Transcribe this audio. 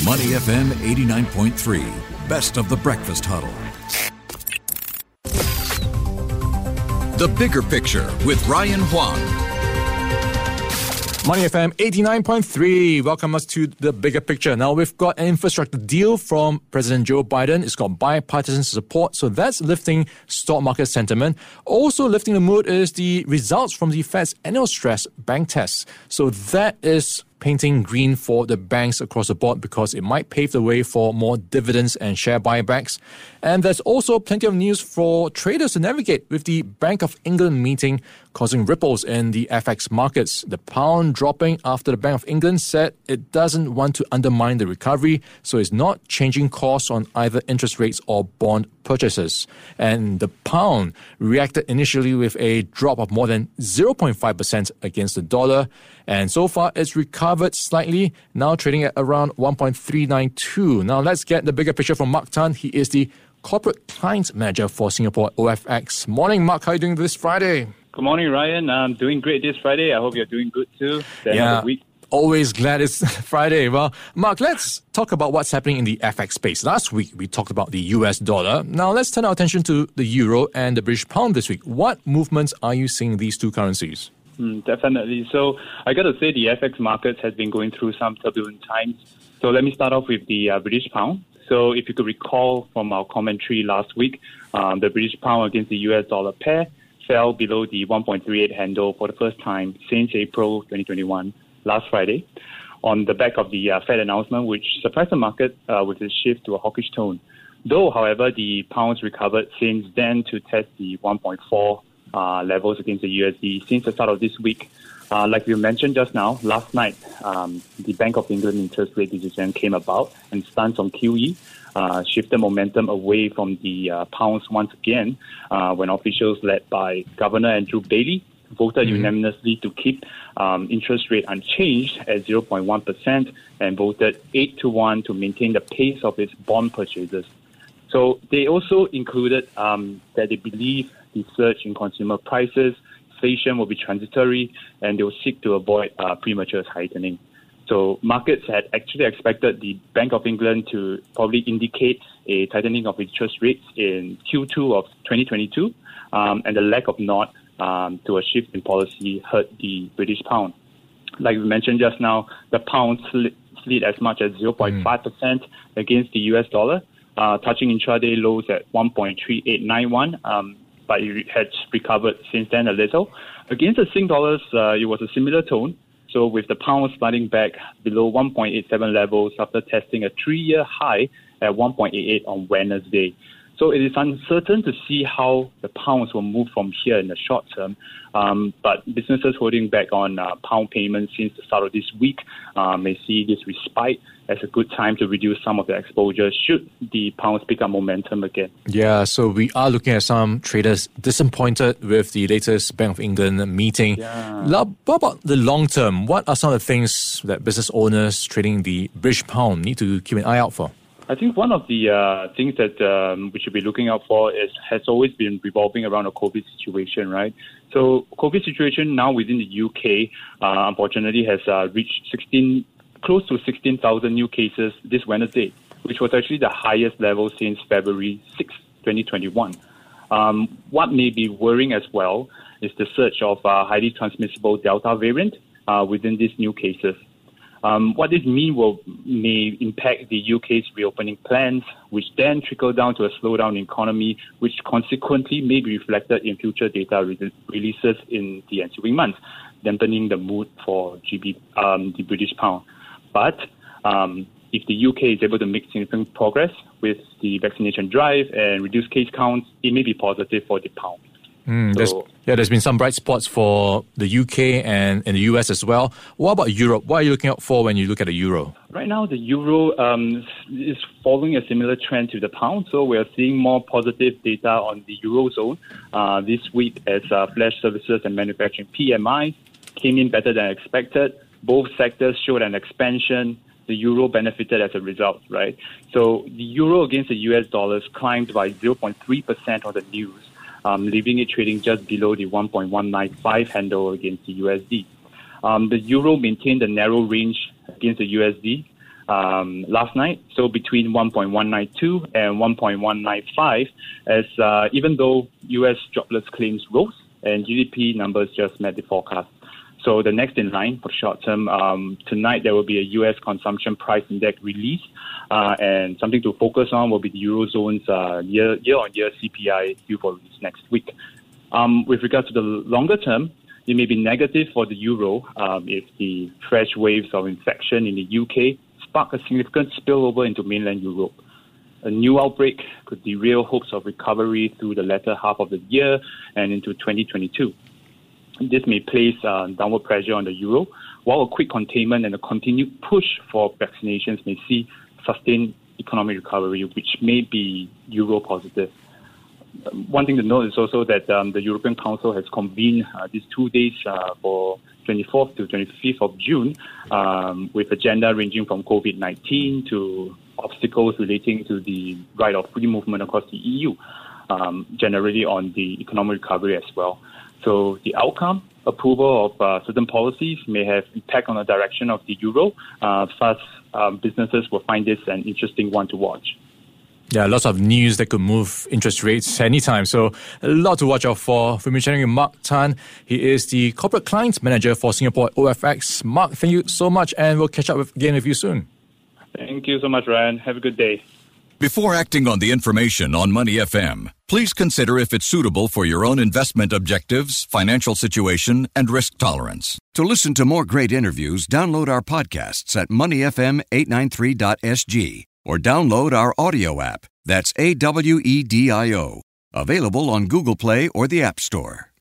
Money FM 89.3, best of the breakfast huddle. The Bigger Picture with Ryan Huang. Money FM 89.3. Welcome us to The Bigger Picture. Now, we've got an infrastructure deal from President Joe Biden. It's got bipartisan support, so that's lifting stock market sentiment. Also lifting the mood is the results from the Fed's annual stress bank tests. So that is painting green for the banks across the board because it might pave the way for more dividends and share buybacks. And there's also plenty of news for traders to navigate with the Bank of England meeting causing ripples in the FX markets. The pound dropping after the Bank of England said it doesn't want to undermine the recovery, so it's not changing course on either interest rates or bond purchases. And the pound reacted initially with a drop of more than 0.5% against the dollar. And so far, it's recovered slightly, now trading at around 1.392. Now, let's get the bigger picture from Mark Tan. He is the Corporate Client Manager for Singapore OFX. Morning, Mark. How are you doing this Friday? Good morning, Ryan. I'm doing great this Friday. I hope you're doing good too. The end of the week. Always glad it's Friday. Well, Mark, let's talk about what's happening in the FX space. Last week, we talked about the US dollar. Now, let's turn our attention to the euro and the British pound this week. What movements are you seeing in these two currencies? Definitely. So I got to say the FX markets has been going through some turbulent times. So let me start off with the British pound. So if you could recall from our commentary last week, the British pound against the US dollar pair fell below the 1.38 handle for the first time since April 2021, last Friday, on the back of the Fed announcement, which surprised the market with a shift to a hawkish tone. Though, however, the pound's recovered since then to test the 1.4 levels against the USD since the start of this week. Like you mentioned just now, last night, the Bank of England interest rate decision came about and stance on QE shifted momentum away from the pounds once again when officials led by Governor Andrew Bailey voted unanimously to keep interest rate unchanged at 0.1% and voted 8-1 to maintain the pace of its bond purchases. So they also included that they believe the surge in consumer prices, inflation will be transitory, and they will seek to avoid premature tightening. So markets had actually expected the Bank of England to probably indicate a tightening of interest rates in Q2 of 2022, and the lack of nod to a shift in policy hurt the British pound. Like we mentioned just now, the pound slid as much as 0.5% against the US dollar, touching intraday lows at 1.3891, but it has recovered since then a little. Against the Sing dollars, it was a similar tone. So with the pound sliding back below 1.87 levels after testing a 3-year high at 1.88 on Wednesday. So it is uncertain to see how the pounds will move from here in the short term. But businesses holding back on pound payments since the start of this week may see this respite as a good time to reduce some of the exposure should the pounds pick up momentum again. Yeah, so we are looking at some traders disappointed with the latest Bank of England meeting. What about the long term? What are some of the things that business owners trading the British pound need to keep an eye out for? I think one of the things that we should be looking out for has always been revolving around a COVID situation, right? So COVID situation now within the UK, unfortunately, has reached close to 16,000 new cases this Wednesday, which was actually the highest level since February 6, 2021. What may be worrying as well is the surge of highly transmissible Delta variant within these new cases. What this may impact the UK's reopening plans, which then trickle down to a slowdown in economy, which consequently may be reflected in future data releases in the ensuing months, dampening the mood for the British pound. But if the UK is able to make significant progress with the vaccination drive and reduce case counts, it may be positive for the pound. There's been some bright spots for the UK and in the US as well. What about Europe? What are you looking out for when you look at the euro? Right now, the euro is following a similar trend to the pound. So we're seeing more positive data on the eurozone this week as flash services and manufacturing PMIs came in better than expected. Both sectors showed an expansion. The euro benefited as a result, right? So the euro against the US dollars climbed by 0.3% on the news, leaving it trading just below the 1.195 handle against the USD. The euro maintained a narrow range against the USD, last night, so between 1.192 and 1.195, as even though U.S. jobless claims rose and GDP numbers just met the forecast. So the next in line for the short term, tonight there will be a U.S. consumption price index release, and something to focus on will be the Eurozone's year-on-year CPI due for release next week. With regard to the longer term, it may be negative for the euro if the fresh waves of infection in the UK spark a significant spillover into mainland Europe. A new outbreak could derail hopes of recovery through the latter half of the year and into 2022. This may place downward pressure on the euro, while a quick containment and a continued push for vaccinations may see sustained economic recovery, which may be euro positive. One thing to note is also that the European Council has convened these 2 days for 24th to 25th of June with agenda ranging from COVID-19 to obstacles relating to the right of free movement across the EU, generally on the economic recovery as well. So the outcome, approval of certain policies may have impact on the direction of the euro. Thus, businesses will find this an interesting one to watch. Yeah, lots of news that could move interest rates anytime. So a lot to watch out for. We've been chatting with Mark Tan. He is the Corporate Clients Manager for Singapore at OFX. Mark, thank you so much, and we'll catch up again with you soon. Thank you so much, Ryan. Have a good day. Before acting on the information on Money FM, please consider if it's suitable for your own investment objectives, financial situation, and risk tolerance. To listen to more great interviews, download our podcasts at moneyfm893.sg or download our audio app. That's AWEDIO. Available on Google Play or the App Store.